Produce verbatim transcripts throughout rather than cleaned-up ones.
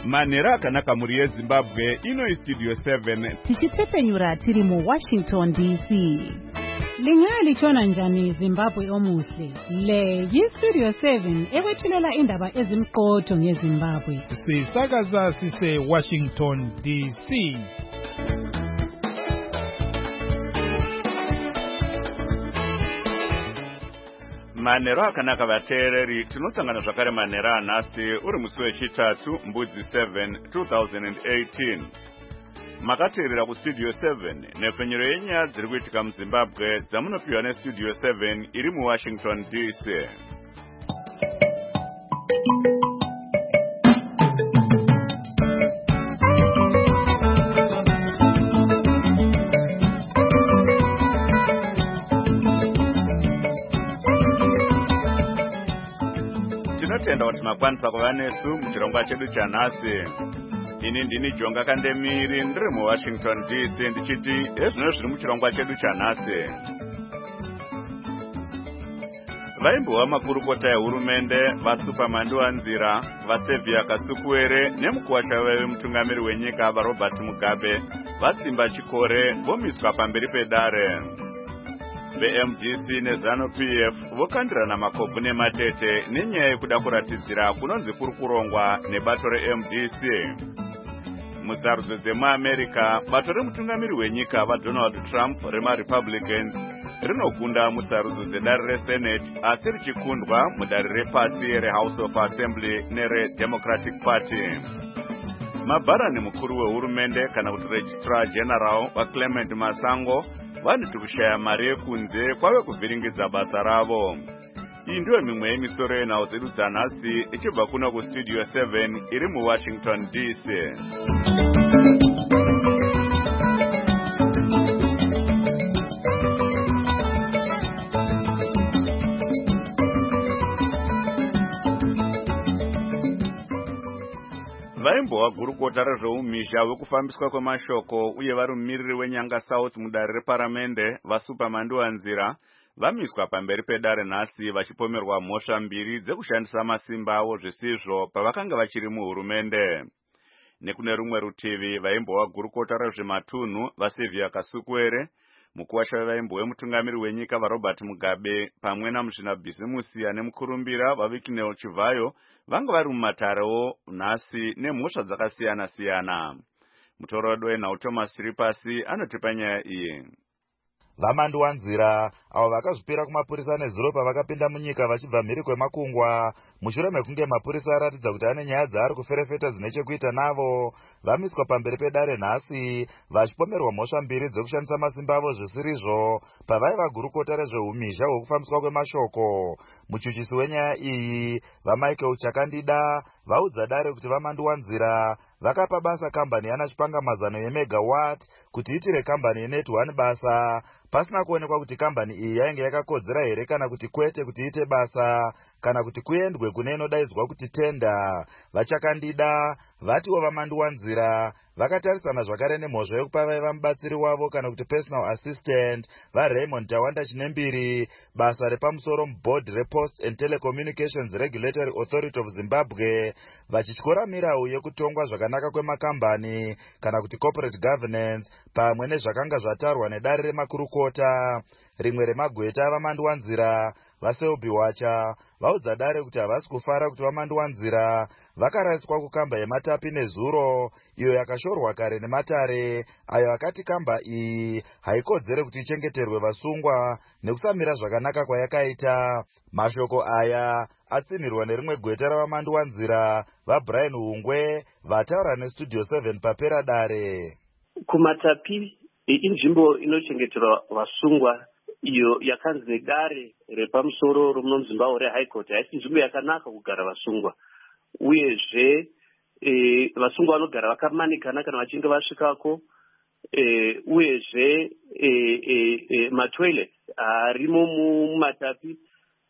Manhero akanaka muri yeZimbabwe, ino iStudio seven. Tichitsepenyura tiri mu Washington D C. Lingalitshona njani Zimbabwe omuhle? Le yiStudio seven ekwethulela indaba ezimqotho ngeZimbabwe. Sisakaza sise Washington D C. Manhero akanaka vateereri, tinosangana zvakare manhero anhasi uri musi wechitatu Mbudzi seven two thousand eighteen. Makateerera kuStudio seven nepfenyuro yenyaya dziri kuitika muZimbabwe dzamunopiwa neStudio seven iri muWashington D C. Tinotenda kuti makwanisa kuva nesu muchirongwa chedu chanhasi. Ini ndini Jonga Kandemiri ndiri muWashington D C ndichiti ezvino zviri muchirongwa chedu chanhasi. Vaimbova makurukota ehurumende, vaSupamanduwanzira, vaSevia Kasukuwere nemukuwasha wemutungamiri wenyika vaRobert Mugabe vatsimba chikore vomiswa pamberi pedare. V-M D C neZANU P F vokandirana makobvu nematete nenyaya yekuda kuratidzira kunonzi kuri kurongwa nebato re-M D C. Musarudzo dzemuAmerica, bato remutungamiri wenyika vaDonald Trump remaRepublicans rinokunda musarudzo dzedare reSenate asi richikundwa mudare repasi reHouse of Assembly nereDemocratic Party. Mabharani mukuru wehurumende kana kuti Registrar General vaClement Masango vanoti kushaya mari yekunze kwave kuvhiringidza basa ravo. Iyi ndiyo mimwe yemisoro yenhau dzedu dzanhasi ichibva kuno kuStudio seven iri muWashington D C. Vaimbova gurukota rezveumisha wekufambiswa kwemashoko uye vari mumiriri weNyanga South mudare reparamende vaSupamanduwanzira vamiswa pamberi pedare nhasi vachipomerwa mhosva mbiri dzekushandisa masimba avo zvisizvo pavakanga vachiri muhurumende. Nekune rumwe rutivi vaimbova gurukota rezvematunhu vaSevia Kasukuwere, mukuwasha vaimbova mutungamiri wenyika vaRobert Mugabe pamwe namuzvinabhizimusi ane mukurumbira vaVicnel Chivayo vanga vari mumatarewo nhasi nemhosva dzakasiyana siyana. Mutorodwe wenhau Thomas Ripasi anotipa nyaya iyi. Vamanduwanzira avo vakazvipira kumapurisa nezuro pavakapinda munyika vachibva mhiri kwemakungwa mushure mekunge mapurisa aratidza kuti ane nyaya dzaari kuferefeta dzine chekuita navo, vamiswa pamberi pedare nhasi vachipomerwa mhosva mbiri dzekushandisa masimba avo zvisirizvo pavaiva gurukota rezveumisha hwekufambiswa kwemashoko. Muchuchisi wenyaya iyi vaMichael Chakandida vaudza dare kuti vamanduwanzira vakapa basa kambani yana chipangamazano yemegawatt kuti itire kambani yeNet one basa pasina kuonekwa kuti kambani iyi yainge yakakodzera here kana kuti kwete kuti ite basa kana kuti kuendwe kune inodaidzwa kuti tenda. VaChakandida vatiwo vamanduwanzira vakatarisana zvakare nemhosva yekupa vaiva mubatsiri wavo kana kuti personal assistant vaRaymond Tawanda Chinembiri basa repamusoro muboard rePost and Telecommunications Regulatory Authority of Zimbabwe vachityora mirau yekutongwa zvakanaka kwemakambani kana kuti corporate governance pamwe nezvakanga zvatarwa nedare remakurukota. Rimwe remagweta avamanduwanzira vaSelby Wacha vaudza dare kuti havasi kufara kuti vamanduwanzira vakarasiswa kukamba yematapi nezuro iyo yakashorwa kare nematare ayo akati kamba iyi haikodzere kuti ichengeterwe vasungwa nekusamira zvakanaka kwayakaita. Mashoko aya atsinirwa nerimwe gweta ravamanduwanzira vaBrian Hungwe vataura neStudio seven papera dare. Kumatapi inzvimbo inochengeterwa vasungwa iyo yakanzi nedare repamusoro romuZimbabwe reHigh Court haisi nzvimbo yakanaka kugara vasungwa, uyezve e, vasungwa vanogara vakamanikana kana vachinge vasvikako, e, uyezve e, e, e, matoilet arimo mumatapi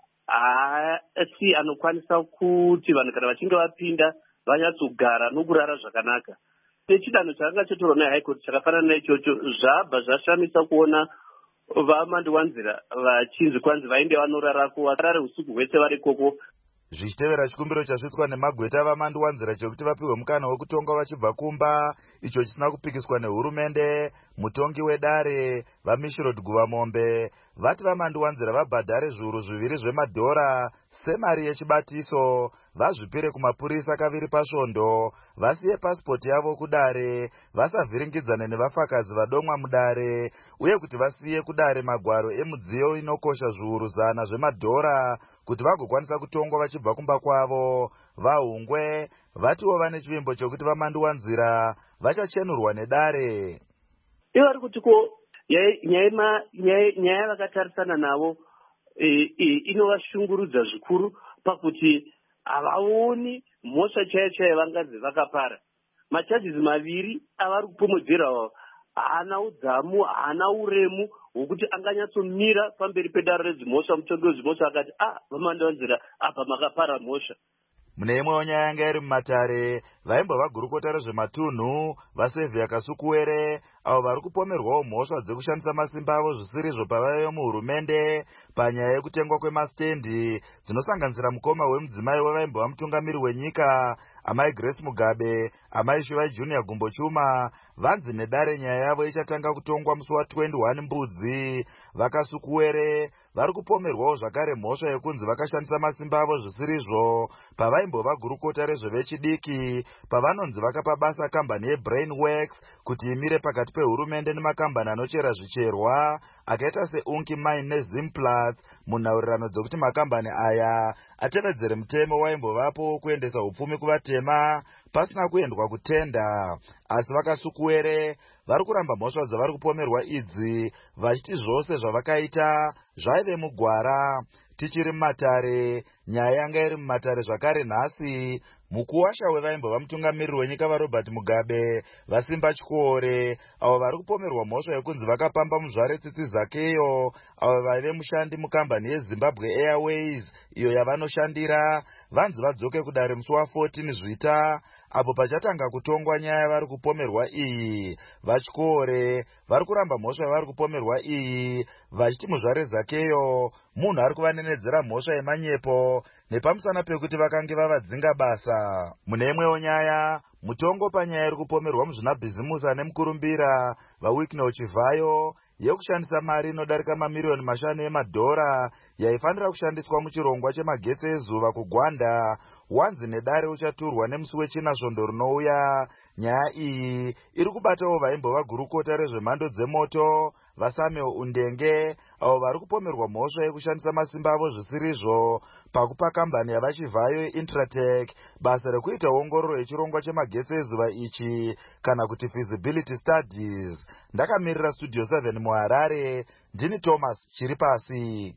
asi anokwanisa kuti vanhu kana vachinge vapinda vanyatsogara nokurara zvakanaka. Nechidanho chakanga chatorwa neHigh Court chakafanana naichocho zvabva zvashamisa kuona vamanduwanzira vachinzi kwanzi vainde vanorarako varare usiku hwese vari koko zvichitevera chikumbiro chasvitswa nemagweta vamanduwanzira chekuti vapiwe mukana wekutonga vachibva kumba, icho chisina kupikiswa nehurumende. Mutongi wedare vaMishirod Guvamombe vati vamanduwanzira vabhadhare zviuru zviviri zvemadhora semari yechibatiso, vazvipire kumapurisa kaviri pasvondo, vasiye pasipoti yavo kudare, vasavhiringidzane nevafakazi vadomwa mudare, uye kuti vasiye kudare magwaro emudziyo inokosha zviuru zana zvemadhora kuti vagokwanisa kutongwa vachibva kumba kwavo. Vahungwe vatiwo vane chivimbo chokuti vamanduwanzira vachachenurwa nedare. Ivari kuti ko nyaya vakatarisana navo inovashungurudza zvikuru pakuti havaoni mhosva chaiyo chaiyo vanganzi vakapara. Machajizi maviri avari kupomodzera haana udzamu, haana uremu hwokuti anganyatsomira pamberi pedare redzimhosva. Mutongi wedzimhosva akati ah vamanduwanzira apa makapara mhosva. Mune imwewo nyaya yanga iri mumatare, vaimbova gurukota rezvematunhu vaSevhia Kasukuwere avo vari kupomerwawo mhosva dzekushandisa masimba avo zvisirizvo pavaive muhurumende panyaya yekutengwa kwemasitendi dzinosanganisira mukoma wemudzimai wevaimbova mutungamiri wenyika amai Grace Mugabe, amai Shivai Junior Gumbo Chuma. Vanzi nedare nyaya yavo ichatanga kutongwa musi wa21 Mbudzi. VaKasukuwere vari kupomerwawo zvakare mhosva yekunzi vakashandisa masimba avo zvisirizvo pavaimbova gurukota rezvevechidiki, pavanonzi vakapa basa kambani yeBrainworks kuti imire pakati pehurumende nemakambani anochera zvicherwa akaita seUnki Mine neZimplats, munhaurirano dzokuti makambani aya atevedzere mutemo waimbovapo wokuendesa upfumi kuvatema pasina kuendwa kutenda. Asi VaKasukuwere vari kuramba mhosva dzavari kupomerwa idzi, vachiti zvose zvavakaita zvaive mugwara. Tichiri mumatare, nyaya yanga iri mumatare zvakare nhasi. Mukuwasha wevaimbova mutungamiriri wenyika vaRobert Mugabe, vaSimba Chikore avo vari kupomerwa mhosva yekunzi vakapamba muzvare tsitsi zakeyo avo vaive mushandi mukambani yeZimbabwe Airways iyo yavanoshandira, vanzi vadzoke kudare musi wa14 Zvita apo pachatanga kutongwa nyaya vari kupomerwa iyi. VaChikore vari kuramba mhosva yavari kupomerwa iyi, vachiti muzvare zakeyo munhu ari kuvanenedzera mhosva yemanyepo nepamusana pekuti vakange vavadzinga basa. Mune imwewo nyaya, mutongo panyaya iri kupomerwa muzvinabhizimusi ane mukurumbira vaWicknell Chivhayo yekushandisa mari inodarika mamiriyoni mashanu emadhora yaifanira kushandiswa muchirongwa chemagetsi ezuva kuGwanda, wanzi nedare uchaturwa nemusi wechina svondo rinouya. Nyaya iyi iri kubatawo vaimbova gurukota rezvemhando dzemoto vaSamuel Undenge avo vari kupomerwa mhosva yekushandisa masimba avo zvisirizvo pakupa kambani yavaChivhayo Intratech basa rekuita ongororo yechirongwa chemagetsi ezuva ichi kana kuti feasibility studies. Ndakamirira Studio seven muHarare, ndini Thomas Chiripasi.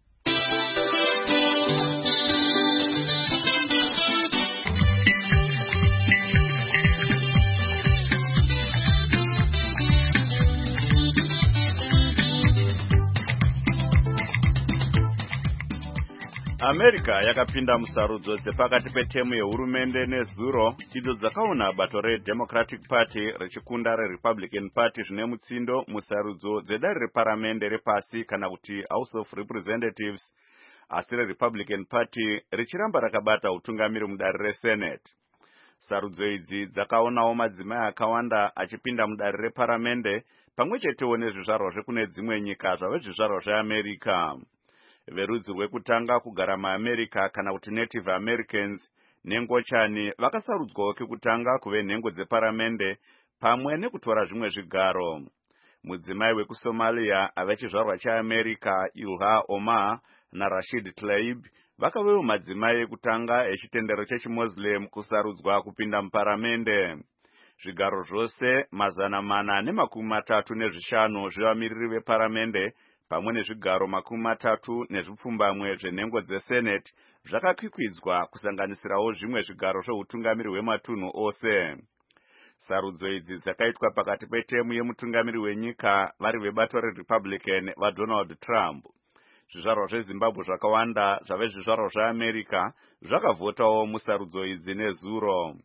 America yakapinda musarudzo dzepakati petemu yehurumende nezuro idzo dzakaona bato reDemocratic Party richikunda reRepublican Party zvine mutsindo musarudzo dzedare reparamende repasi kana kuti House of Representatives, asi reRepublican Party richiramba rakabata utungamiri mudare reSenate. Sarudzo idzi dzakaonawo madzimai akawanda achipinda mudare reparamende pamwechetewo nezvizvarwa zvekune dzimwe nyika zvave zvizvarwa zveAmerica. Verudzi rwekutanga kugara muAmerica kana kuti Native Americans nengochani vakasarudzwawo kekutanga kuve nhengo dzeparamende pamwe nekutora zvimwe zvigaro. Mudzimai wekuSomalia ave chizvarwa chaAmerica Ilha Omar naRashid Tlaib vakavewo madzimai ekutanga echitendero chechiMuslim kusarudzwa kupinda muparamende. Zvigaro zvose mazana mana nemakumi matatu nezvishanu zvevamiriri veparamende pamwe nezvigaro makumi matatu nezvipfumbamwe zvenhengo dzeSenate zvakakwikwidzwa kusanganisirawo zvimwe zvigaro zveutungamiri hwematunhu ose. Sarudzo idzi dzakaitwa pakati petemu yemutungamiri wenyika vari vebato reRepublican vaDonald Trump. Zvizvarwa zveZimbabwe zvakawanda zvave zvizvarwa zveAmerica zvakavhotawo musarudzo idzi nezuro.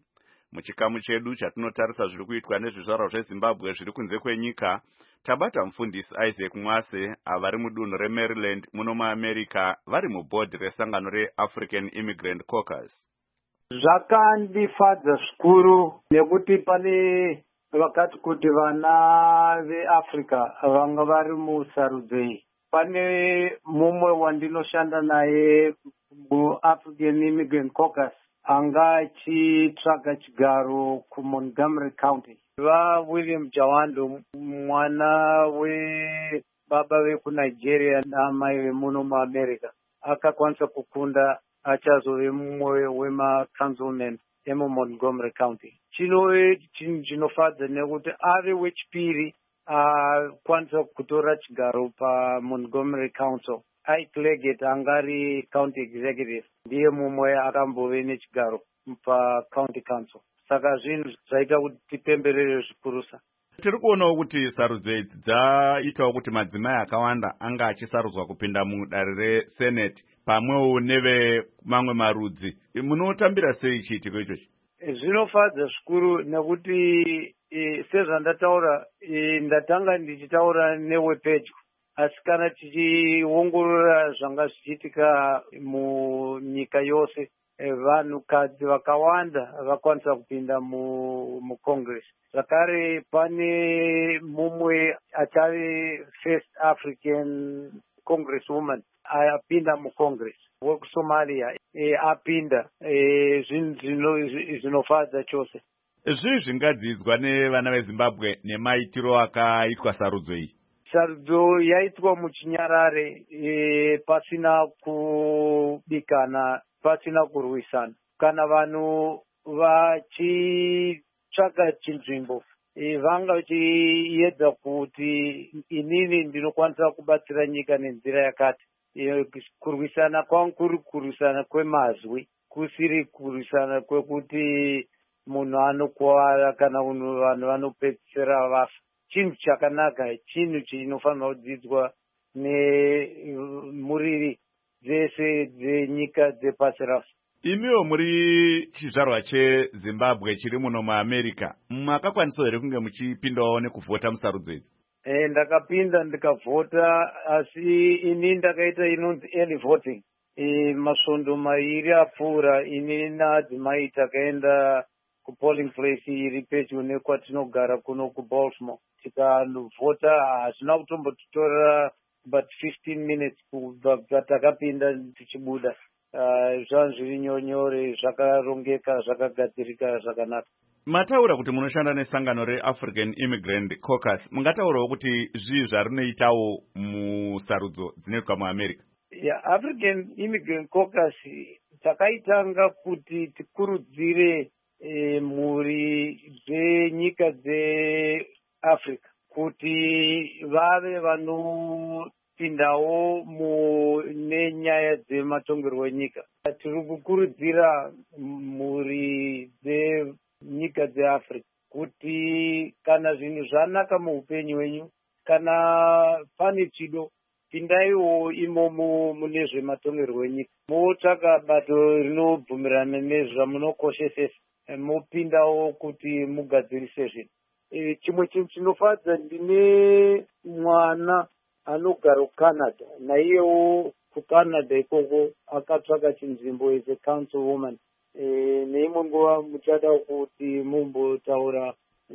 Muchikamu chedu chatinotarisa zviri kuitwa nezvizvarwa zveZimbabwe zviri kunze kwenyika, tabata mufundisi Isaac Mwase avari mudunhu reMaryland muno muAmerica vari mubhodhi resangano reAfrican Immigrant Caucus. Zvakandifadza zvikuru nekuti pane vakati kuti vana veAfrica vanga vari musarudzo iyi. Pane mumwe wandinoshanda naye muAfrican Immigrant Caucus anga achitsvaga chigaro kuMontgomery County. Va William Jawando, mwana webaba vekuNigeria namai vemuno muAmerica, akakwanisa kukunda achazove mumwe wema-councilmen emuMontgomery County. Chino chinhu chinofadza nekuti ave wechipiri akwanisa kutora chigaro paMontgomery Council. Ike Leggett angari county executive ndiye mumwe akambove nechigaro pacounty council. Saka zvinhu zvaita kuti tipemberere zvikurusa. Tiri kuonawo kuti sarudzo idzi dzaitawo kuti madzimai akawanda anga achisarudzwa kupinda mudare resenate pamwewo neve mamwe marudzi. Munotambira sei chiitiko ichochi? Zvinofadza zvikuru nekuti e, sezvandataura e, ndatanga ndichitaura newepedyo, asi kana tichiongorora zvanga zvichiitika munyika yose, e, vanhukadzi vakawanda vakwanisa kupinda mucongress. Zvakare pane mumwe achave first African congresswoman apinda mucongress wekuSomalia, e, apinda. E, zvinhu zvinofadza chose. Zvii zvingadzidzwa nevana veZimbabwe nemaitiro akaitwa sarudzo iyi? Sarudzo yaitwa muchinyarare, e, pasina kubikana, pasina kurwisana. Kana vanhu vachitsvaga chinzvimbo, e, vanga vachiedza kuti inini ndinokwanisa kubatsira nyika nenzira yakati. E, kurwisana kwangu kuri kurwisana kwemazwi, kusiri kurwisana kwekuti munhu anokuwara kana vanhu vanopedzisira vafa. Chinhu chakanaka, chinhu chinofanirwa kudzidzwa nemuriri dzese dzenyika dzepasi rose. Imiwo muri chizvarwa cheZimbabwe chiri muno muAmerica, makakwanisa here kunge muchipindawo nekuvhota musarudzo idzi? E, ndakapinda ndikavhota, asi ini ndakaita inonzi early voting. E, masvondo mairi apfuura ini naadzimai takaenda kupolling place iri pedyo nekwatinogara kuno kuBaltimore. Tikavhota hazvina kutombotitorera but fifteen minutes kubva patakapinda tichibuda. Uh, zvangu zviri nyore, zvakarongeka, zvakagadzirika zvakanaka. Mataura kuti munoshanda nesangano reAfrican Immigrant Caucus, mungataurawo kuti zvii zvarinoitawo musarudzo dzinoitwa muAmerica? Yeah, African Immigrant Caucus takaitanga kuti tikurudzire e, mhuri dzenyika dzeAfrica kuti vave vanopindawo mune nyaya dzematongerwo enyika. Tiri kukurudzira mhuri dzenyika dzeAfrica kuti kana zvinhu zvanaka muupenyu hwenyu, kana pane chido, pindaiwo imomo mune zvematongerwo enyika. Motsvaka bato rinobvumirana nezvamunokoshesesa, mopindawo kuti mugadzirise zvinhu. E, chimwe chinhu chinofadza, ndine mwana anogara kuCanada, naiyewo kuCanada ikoko akatsvaka chinzvimbo as a councilwoman. E, neimwe nguva muchada kuti mumbotaura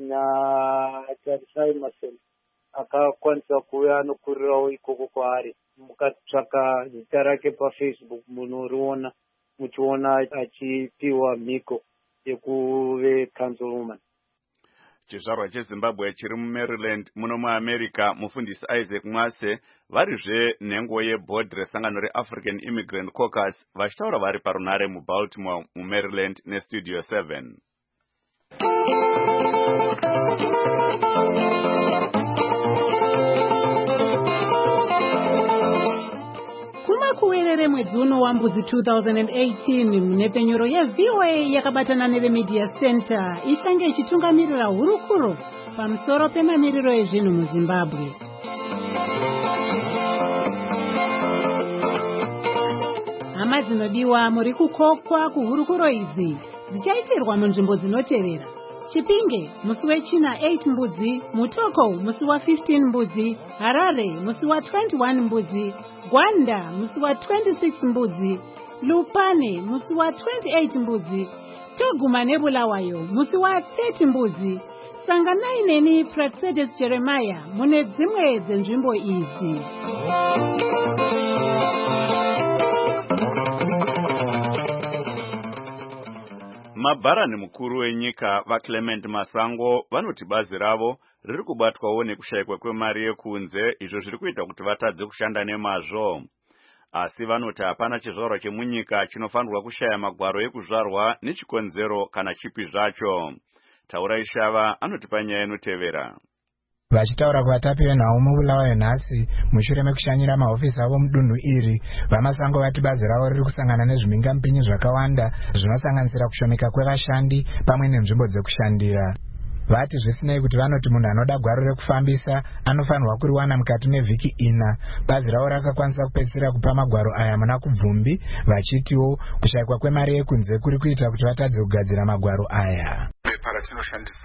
naTarisai Masena, akakwanisa kuva anokurirawo ikoko kwaari. Mukatsvaka zita rake paFacebook munoriona, muchiona achipiwa mhiko yekuve councilwoman. Chizvarwa cheZimbabwe chiri muMaryland muno muAmerica, mufundisi Isaac Mwase varizve nhengo yebhodhi resangano reAfrican Immigrant Caucus vachitaura vari parunare muBaltimore muMaryland nestudio seven. Kumakuwerere mwedzi uno wambudzi two thousand eighteen munepenyuro yeV O A yakabatana neveMedia Center ichange ichitungamirira hurukuro pamusoro pemamiriro ezvinhu muZimbabwe. Hama dzinodiwa, muri kukokwa kuhurukuro idzi. dzichaitirwa munzvimbo dzinotevera: Chipinge musi wechina eight mbudzi, Mutoko musi wa fifteen mbudzi, Harare musi wa twenty-one mbudzi, Gwanda musi wa twenty-six mbudzi, Lupane musi wa twenty-eight mbudzi, Toguma neBulawayo musi wa thirty mbudzi. Sanganai neni Praxedes Jeremiah mune dzimwe dzenzvimbo idzi. Mabharani mukuru wenyika vaClement Masango vanoti bazi ravo riri kubatwawo nekushayikwa kwemari yekunze, izvo zviri kuita kuti vatadze kushanda nemazvo. Asi vanoti hapana chizvarwa chemunyika chinofanirwa kushaya magwaro ekuzvarwa nechikonzero kana chipi zvacho. Taura Ishava anoti panyaya inotevera. Vachitaura kuvatapi venhau muBulawayo nhasi mushure mekushanyira mahofisi avo mudunhu iri, vaMasango vati bazi ravo riri kusangana nezvimingamupinyi zvakawanda zvinosanganisira kushomeka kwevashandi pamwe nenzvimbo dzekushandira. Vati zvisinei kuti vanoti munhu anoda gwaro rekufambisa anofanirwa kuriwana mukati mevhiki ina. Bazi ravo rakakwanisa kupedzisira kupa magwaro aya muna kubvumbi, vachitiwo kushayikwa kwemari yekunze kuri kuita kuti vatadze kugadzira magwaro aya. Bepa ratinoshandisa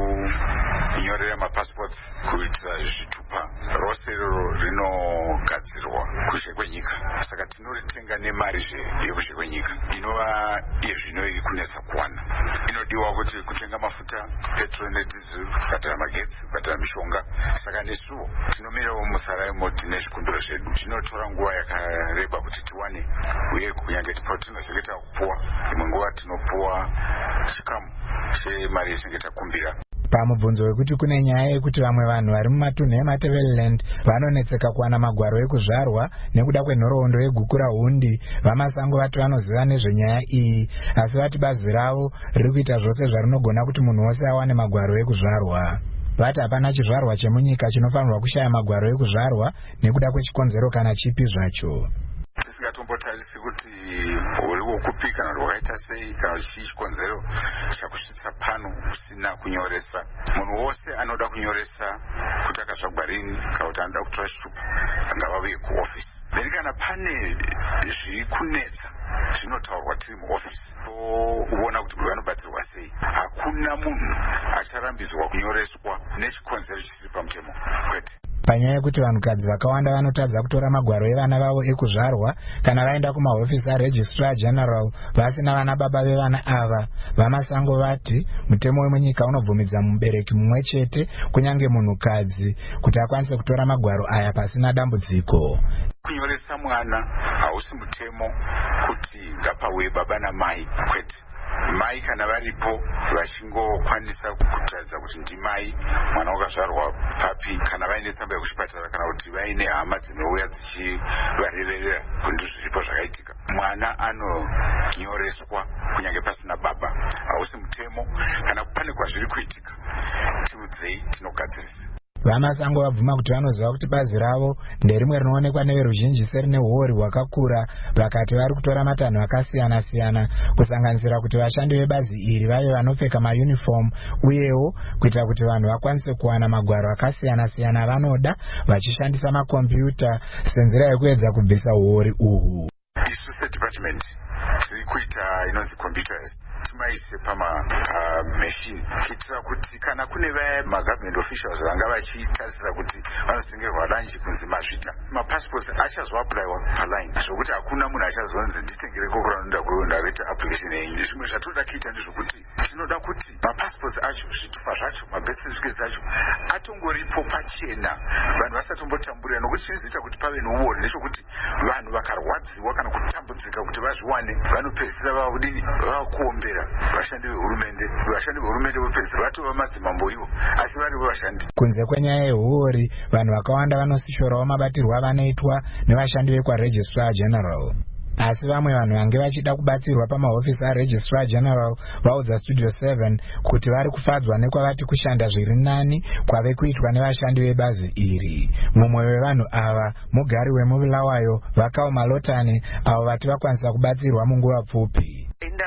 kunyorera mapassports kuitira zvitupa rose iroro rinogadzirwa kushe kwenyika, saka tinoritenga nemari yekushe kwenyika inova yezvino iri kunetsa kuwana. Inodiwa kuti kutenga mafuta, petrol nedizil, kubhadhara magetsi, kubhadhara mishonga. Saka nesuwo tinomirawo musaraimo tine zvikumbiro zvedu. Tinotora nguva yakareba kuti tiwane, uye kunyange patinozengeta kupuwa, imwe nguva tinopuwa chikamu chemari yetinenge takumbira. Pamubvunzo wekuti kune nyaya yekuti vamwe vanhu vari mumatunhu eMatabeleland vanonetseka kuwana magwaro ekuzvarwa nekuda kwenhoroondo yegukura hundi, vaMasango vati vanoziva nezvenyaya iyi, asi vati bazi ravo riri kuita zvose zvarinogona kuti munhu wose awane magwaro ekuzvarwa. Vati hapana chizvarwa chemunyika chinofanirwa kushaya magwaro ekuzvarwa nekuda kwechikonzero kana chipi zvacho. Tisingatombotarisi kuti uri wokupika kana rwakaita sei kana chii chikonzero chakusvitsa pano usina kunyoresa. Munhu wose anoda kunyoresa kuti akazvagwa rini kana kuti anoda kutora chitupa ngavauye kuofisi. Then kana pane zviri kunetsa zvinotaurwa tiri muofisi, toona kuti vanobatsirwa sei. Hakuna munhu acharambidzwa kunyoreswa nechikonzero chisiri pamutemo, kwete. Panyaya yekuti vanhukadzi vakawanda vanotadza kutora magwaro evana vavo ekuzvarwa kana vaenda kumahofisi aRegistrar General vasina vana baba vevana ava, vaMasango vati mutemo wemunyika unobvumidza mubereki mumwe chete kunyange munhukadzi kuti akwanise kutora magwaro aya pasina dambudziko. Kunyoresa mwana hausi mutemo kuti ngapauye baba namai, kwete. Mai kana varipo vachingokwanisa kutaridza kuti ndimai mwana wakazvarwa papi, kana vaine tsamba yekuchipatara kana kuti vaine hama dzinouya dzichivarerera kuti zviripo zvakaitika, mwana anonyoreswa kunyange pasina baba. Hausi mutemo. Kana pane kwazviri kuitika tiudzei, tinogadzirisa. VaMasango vabvuma kuti vanoziva kuti bazi ravo nderimwe rinoonekwa neveruzhinji serine uori hwakakura, vakati vari kutora matanho akasiyana siyana kusanganisira kuti vashandi vebazi iri vave vanopfeka mauniform, uyewo kuita kuti vanhu vakwanise kuwana magwaro akasiyana siyana vanoda vachishandisa makombiyuta senzira yekuedza kubvisa uori uhwu. Isu sedepartment tiri kuita inonzi computers timaise pamamachine kuitira kuti kana kune vaya magovernment officials vanga vachitarisira kuti vanotengerwa lanchi kunzi mazvita, mapassports achazoapplywa paline zvokuti hakuna munhu achazonzi nditengere kokura noda kuenda vete application yenyu. Zvimwe zvatoda kuita ndezvokuti tinoda kuti mapassports acho, zvitupa zvacho, mabirth certificates acho atongoripo pachena, vanhu vasatombotamburira, nokuti chinozoita kuti pave nouori ndezvokuti vanhu vakarwadziwa kana kutambudzika kuti vazviwane vanopedzisira vakudini vakuombera vashandi vehurumende. Vashandi vehurumende vopedzisira vatova madzimambo ivo asi varivo vashandi. Kunze kwenyaya yehuori, vanhu vakawanda vanosishorawo mabatirwo avanoitwa nevashandi vekwaRegistrar General. Asi vamwe vanhu vange vachida kubatsirwa pamahofisi aRegistrar General vaudza Studio seven kuti vari kufadzwa nekwavati kushanda zviri nani kwave kuitwa nevashandi vebazi iri. Mumwe wevanhu ava mugari wemuBulawayo Vakaoma Lotani, avo vati vakwanisa kubatsirwa munguva pfupi. Indanda yakuza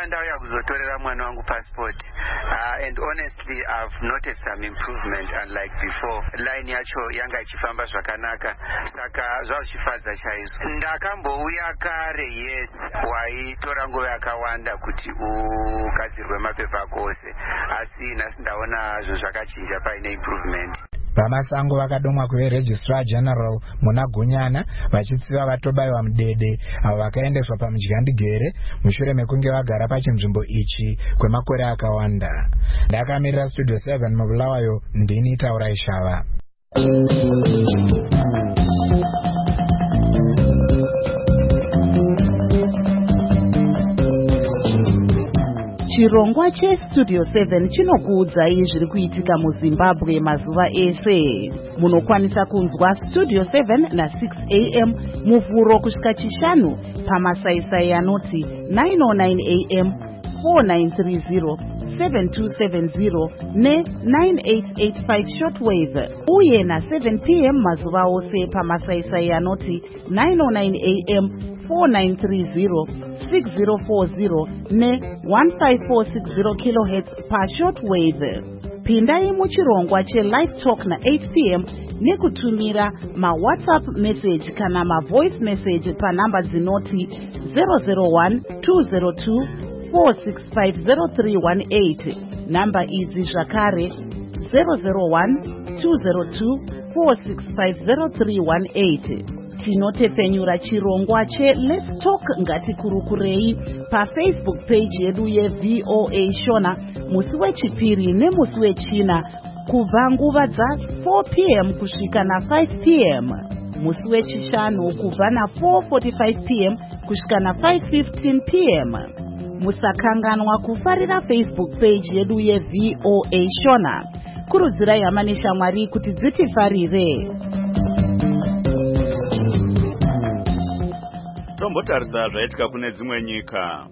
kuzotorera mwana wangu passport. Uh, and honestly I've noticed some improvement unlike before. Line yacho yanga ichifamba zvakanaka, saka zvauchifadza chaizvo. Ndakambouya kare, yes, waitora nguva yakawanda kuti ugadzirwe mapepa kose, asi nhasi ndaona zvo zvakachinja paine improvement. Vamasango vakadomwa kuve Registrar General muna Gunyana vachitsiva vatobayiwa mudede avo vakaendeswa pamudyandegere mushure mekunge vagara pachinzvimbo ichi kwemakore akawanda. Ndakamirira Studio seven mubulawayo, ndini Taurai Shava. Chirongwa cheStudio seven chinokuudzai zviri kuitika muZimbabwe mazuva ese. Munokwanisa kunzwa Studio seven na six a m muvhuro kusvika chishanu pamasaisai anoti nine oh nine a m, four nine three zero, seven two seven zero ne nine eight eight five shortwave, uye na seven p m mazuva ose pamasaisai anoti nine oh nine a m, four nine three zero, six zero four zero ne one five four six zero kilohertz pa shortwave. Pindai muchirongwa cheLive Talk na eight p m nekutumira ma WhatsApp message kana ma voice message pa namba dzinoti zero zero one two zero two four six five zero three one eight. Namba idzi zvakare zero zero one two zero two four six five zero three one eight. Tinotepfenyura chirongwa che Let's Talk Ngatikurukurei pa Facebook page yedu ye V O A Shona musi wechipiri nemusi wechina kubva nguva dza four p m kusvika na five p m, musi wechishanu kubva na four forty-five p m kusvika na five fifteen p m. Musakanganwa kufarira Facebook page yedu ye V O A Shona. Kurudzirai hama neshamwari kuti dzitifarire. Tombotarisa zvaitika kune dzimwe nyika.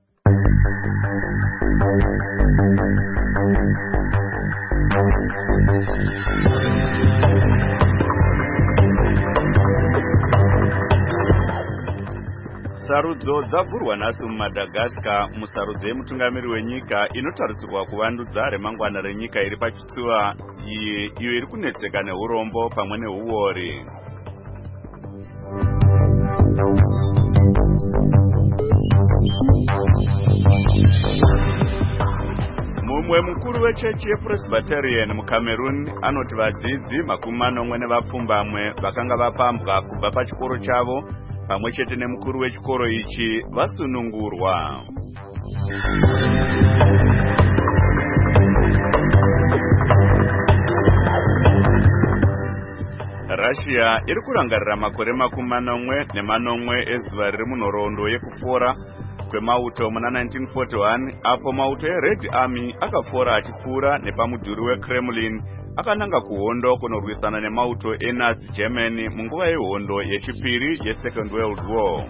Sarudzo dzavhurwa nhasi muMadagascar musarudzo yemutungamiri wenyika inotarisirwa kuvandudza remangwana renyika iri pachitsuva iyi iyo iri kunetseka neurombo pamwe neuori. Mumwe mukuru wechechi yePresbyterian muCameroon anoti vadzidzi makumi manomwe nevapfumbamwe vakanga vapambwa kubva pachikoro chavo pamwe chete nemukuru wechikoro ichi vasunungurwa. Russia iri kurangarira makore makumi manomwe nemanomwe ezuva riri munhoroondo yekufora kwemauto muna nineteen forty-one, apo mauto eRed Army akafora achipfuura nepamudhuri weKremlin akananga kuhondo kunorwisana nemauto eNazi Germany munguva yehondo yechipiri yeSecond World War.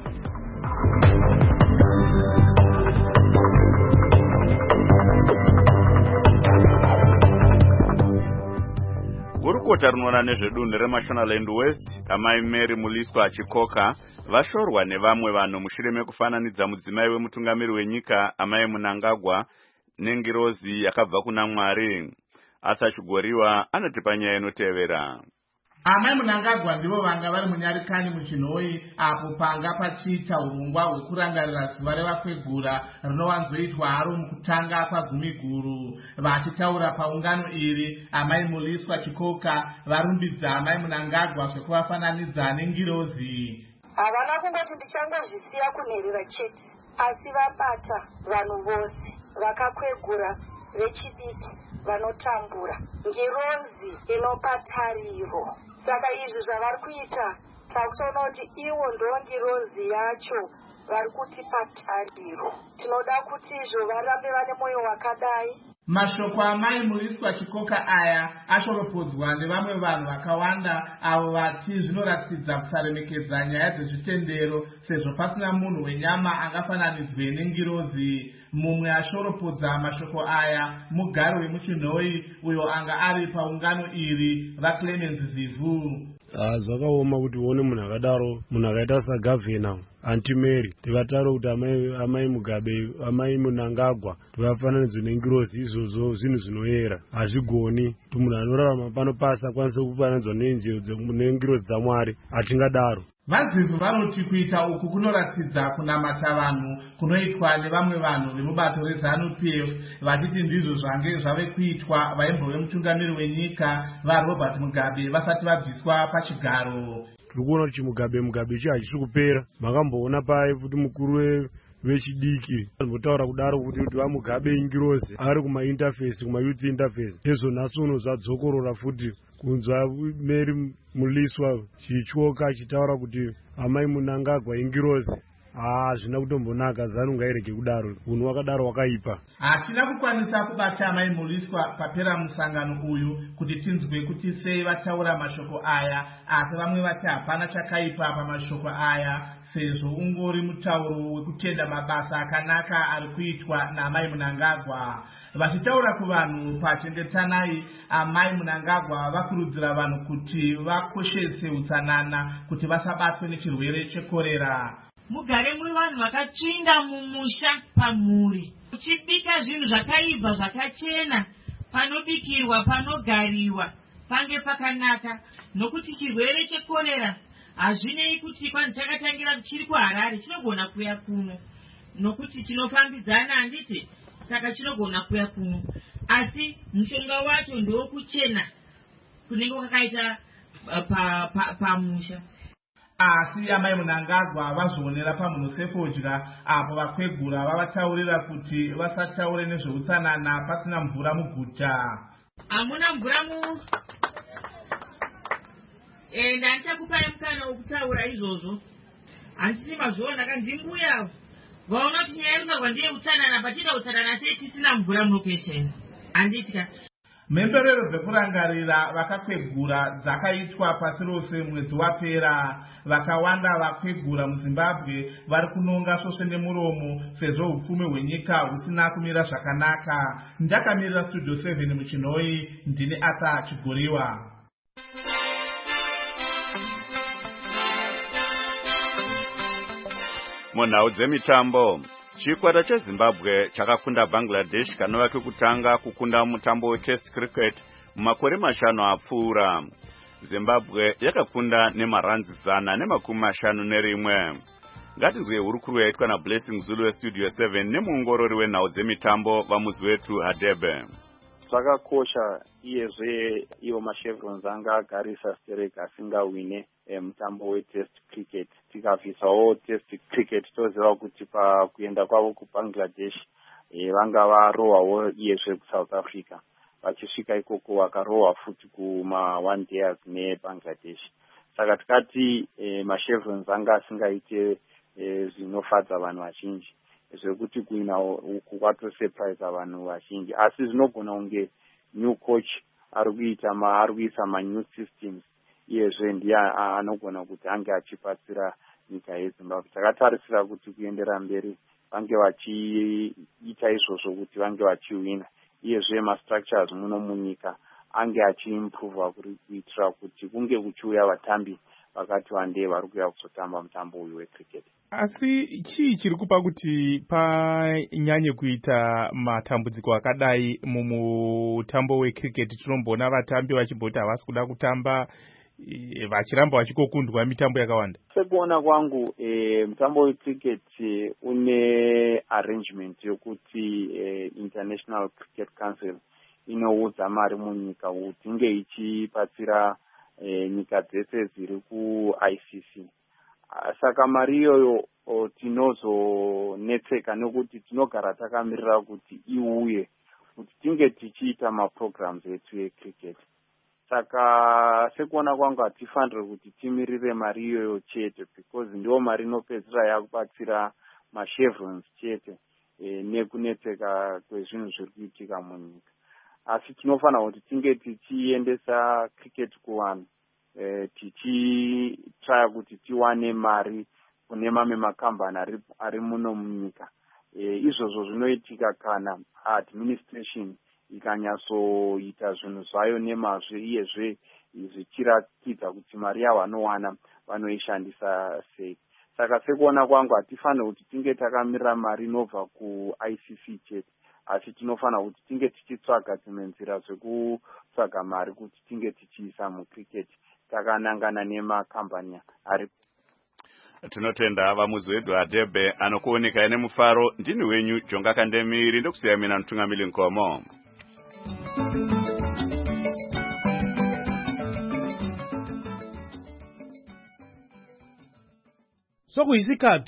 Gurukota rinoona nezvedunhu reMashonaland West amai Mary Muliswa Chikoka vashorwa nevamwe vanhu mushure mekufananidza mudzimai wemutungamiri wenyika amai Mnangagwa nengirozi yakabva kuna Mwari. Asachigoriwa anoti panyaya inotevera. Amai Mnangagwa ndivo vanga vari munyarikani muchinhoi apo panga pachiita urongwa hwekurangarira zuva revakwegura rinowanzoitwa haro mukutanga kwagumiguru. Vachitaura paungano iri, amai Muliswa Chikoka varumbidza amai Mnangagwa zvekuvafananidza nengirozi. Havana kungoti ndichangozvisiya kunherera chete, asi vabata vanhu vose, vakakwegura, vechidiki, vanotambura, ngirozi inopa tariro. Saka izvi zvavari kuita takutoona kuti iwo ndo ngirozi yacho vari kutipa tariro. Tinoda kuti izvo varambe vane mwoyo wakadai. Mashoko amai Muliswa Chikoka aya ashoropodzwa nevamwe vanhu vakawanda avo vati zvinoratidza kusaremekedza nyaya dzezvitendero sezvo pasina munhu wenyama angafananidzwe nengirozi. Mumwe ashoropodza mashoko aya mugari wemuchinhoi uyo anga ari paungano iri vaClemens Zivu. zvakaoma kuti uone munhu akadaro, munhu akaita sagavhena Anti-Mary tikataura kuti amai amai Mugabe, amai Mnangagwa tivafananidzwe nengirozi, izvozvo zvinhu zvinoyera, hazvigoni kuti munhu anorarama pano pasi akwanise kufananidzwa nengirozi dzaMwari. Hatingadaro. Vadzidzo vanoti kuita uku kunoratidza kunamata vanhu kunoitwa nevamwe vanhu vemubato reZANU P F, vachiti ndizvo zvange zvave kuitwa vaimbove mutungamiri wenyika vaRobert Mugabe vasati vabviswa pachigaro. Tiri kuona kuti Mugabe Mugabe ichi hachisi kupera. Makamboona paye kuti mukuru vechidiki anotaura kudaro kuti vaMugabe ingirozi ari kumainterface, kumayouth interface. Izvo nhasi uno zvadzokorora futi kunzwa Mary Muliswa chichoka achitaura kuti amai Mnangagwa ingirozi. Ah, zvina kutombonaka ZANU ngairege kudaro. Unhu wakadaro wakaipa. Hatina kukwanisa kubata amai Muliswa papera musangano uyu kuti tinzwe kuti sei vataura mashoko aya, asi vamwe vati hapana chakaipa pamashoko aya sezvo ungori mutauro wekutenda mabasa akanaka ari kuitwa naamai Mnangagwa. Vachitaura kuvanhu pachengetanai, amai Mnangagwa vakurudzira vanhu kuti vakoshese utsanana kuti vasabatwe nechirwere chekorera. Mugare muri vanhu vakatsvinda mumusha pamhuri, uchibika zvinhu zvakaibva zvakachena, panobikirwa, panogariwa pange pakanaka, nokuti chirwere chekorera hazvinei kuti kwani chakatangira chiri kuHarare chinogona kuya kuno, nokuti chinofambidzana handiti, saka chinogona kuya kuno, asi mushonga wacho ndowokuchena kunenge kwakaita pamusha pa, pa asi amai Mnangagwa vazoonera pamunhu sefodya apo vakwegura vavataurira kuti vasataure nezveutsanana pasina mvura muguta. Hamuna mvura mu e ndichakupai mukana wokutaura izvozvo. Handisi mazvoona kandimbuya vaona kuti nyaya rinogwa ndiye utsanana, pachida utsanana sei tisina mvura mulokesheni. Handitika mhemberero dzekurangarira vakakwegura dzakaitwa pasi rose mwedzi wapera. Vakawanda vakwegura muZimbabwe vari kunonga svosve nemuromo sezvo upfumi hwenyika husina kumira zvakanaka. Ndakamirira Studio seven muChinoi, ndini Asa Chigoriwa. Munhau dzemitambo, chikwata cheZimbabwe chakakunda Bangladesh kanova kekutanga kukunda mutambo weTest cricket mumakore mashanu apfuura. Zimbabwe yakakunda nemaranzi zana nemakumi mashanu nerimwe. Ngatinzwe hurukuru yaitwa naBlessing Zulu weStudio seven nemuongorori wenhau dzemitambo vamuzi wetu Hadebe. Zvakakosha iyezve iwo machevrons anga agarisa stereka asingawine e, mutambo weTest cricket. Tikabvisawo Test cricket toziva kuti pakuenda kwavo kuBangladesh e, vanga varohwawo iyezve kuSouth Africa. Vachisvika ikoko vakarohwa futi kuma one days neBangladesh. Saka tikati e, machevrons anga asingaite e, zvinofadza vanhu vazhinji, zvekuti kuina uku kwatosurprise vanhu vazhinji, asi zvinogona kunge new coach ari kuita ma ari kuisa ma new systems, iyezve ndiye anogona kuti ange achipatsira nyika yeZimbabwe. Takatarisira kuti kuendera mberi vange vachiita izvozvo kuti vange vachiwina, iyezve ma-structures muno munyika ange achiimprova kuitira kuti kunge kuchiuya vatambi vakati wandei vari kuuya kuzotamba mutambo uyu wecricket. Asi chii chiri kupa kuti panyanye kuita matambudziko akadai mumutambo wecricket? Tinombona vatambi vachimboti havasi kuda kutamba, vachiramba vachikokundwa mitambo yakawanda. Sekuona kwangu e, mutambo wecricket une arrangement yokuti e, International Cricket Council inoudza mari munyika kuti inge ichipatsira e, nyika dzese dziri kuI C C. Saka mari iyoyo tinozonetseka nekuti tinogara takamirira kuti iuye kuti tinge tichiita maprograms etu ecricket. Saka sekuona kwangu hatifanire kuti timirire mari iyoyo chete, because ndiwo mari inopedzisira yakubatsira machevrons chete e, nekunetseka kwezvinhu zviri kuitika munyika. Asi tinofanira kuti tinge tichiendesa cricket kuvanhu, e, tichitraya kuti tiwane mari kune mamwe makambani ari, ari muno munyika. E, izvozvo zvinoitika kana administration ikanyatsoita zvinhu zvayo nemazvo, iyezve zvichiratidza kuti mari yavanowana vanoishandisa sei. Saka sekuona kwangu hatifanira kuti tinge takamirira mari inobva ku-I C C chete, asi tinofanira kuti tinge tichitsvaga dzimwe nzira zvekutsvaga mari kuti tinge tichiisa mucricket takanangana nemakambani ari. Tinotenda vamuzi wedu Adebe anokuoneka ine mufaro. Ndini wenyu Jonga Kandemiri ndokusiya mina Mutungamiri Nkomo. Sokuyisikhathi